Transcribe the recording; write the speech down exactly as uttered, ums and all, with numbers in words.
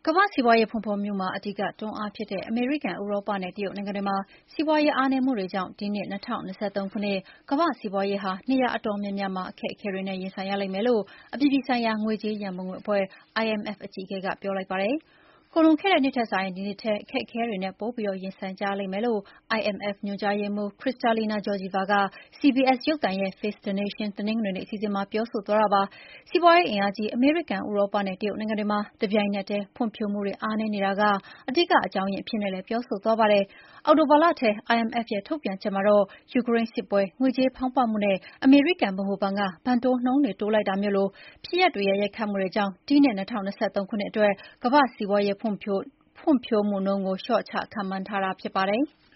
ကမ္ဘာ့စီးပွားရေးဖွံ့ဖြိုးမှုမှာအဓိကတွန်းအားဖြစ်တဲ့အမေရိကန်၊ဥရောပနဲ့တရုတ်နိုင်ငံတွေမှာစီးပွားရေးအားနည်းမှုတွေကြောင့်ဒီနှစ်၂၀၂၃ခုနှစ်ကမ္ဘာ့စီးပွားရေးဟာနေရာအတော်များများမှာအခက်အခဲတွေနဲ့ရင်ဆိုင်ရလိမ့်မယ်လို့အပြည်ပြည်ဆိုင်ရာငွေကြေးရန်ပုံငွေအဖွဲ့ I M F အကြီးအကဲကပြောလိုက်ပါတယ်။ကုန်လွန်ခဲ့တဲ့နှစ်ထက်စာရင်ဒီနှစ်ထဲအခက်အခဲတွေနဲ့ပိုပြီးရင်ဆိုင်ကြရလိမ့်မယ်လို့ I M F ညွှန်ကြားရေးမှူး Kristalina Georgieva က C B S ရုပ်သံရဲ့ Face the Nation တနင်္ဂနွေနေ့အစီအစဉ်မှာပြောဆိုသွားတာပါ။ စီးပွားရေးအင်အားကြီးအမေရိကန်၊ဥရောပနဲ့တရုတ်နိုင်ငံတွေမှာတပြိုင်နက်တည်းဖွံ့ဖြိုးမှုတွေအားနည်းနေတာကအဓိကအကြောင်းရင်းအဖြစ်နဲ့လည်းပြောဆိုသွားပါတယ်။ အောက်တိုဘာလထဲ I M F ရဲ့ထုတ်ပြန်ချက်မှာတော့ယူကရိန်းစစ်ပွဲ၊ငွေကြေးဖောင်းပွမှုနဲ့အမေရိကန်ဗဟိုဘဏ်ကဘဏ်တိုးနှုန်းတွေတိုးလိုက်တာမျိုးလိုဖြစ်ရပ်တွေရဲ့ရိုက်ခတ်မှုတွေကြောင့်ဒီနှစ်၂၀၂၃ခုနှစ်အတွက်ကမ္ဘာ့စီးပွားရေးဖွံ့ဖြိုးမှုနှုန်းကိုလျှော့ချခန့်မှန်းထားတာဖြစ်ပါတယ်။